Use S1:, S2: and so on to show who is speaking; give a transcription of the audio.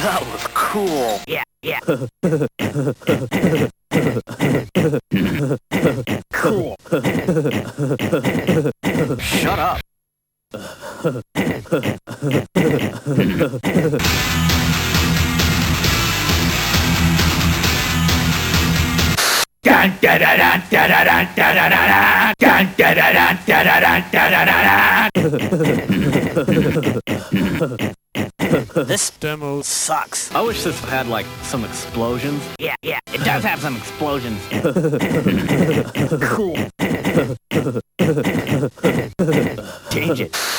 S1: That was cool.
S2: Yeah, yeah.
S1: Cool. Shut up. This demo sucks. I wish this had, like, some explosions.
S2: Yeah, yeah. It does have some explosions.
S1: Cool.
S2: Change it.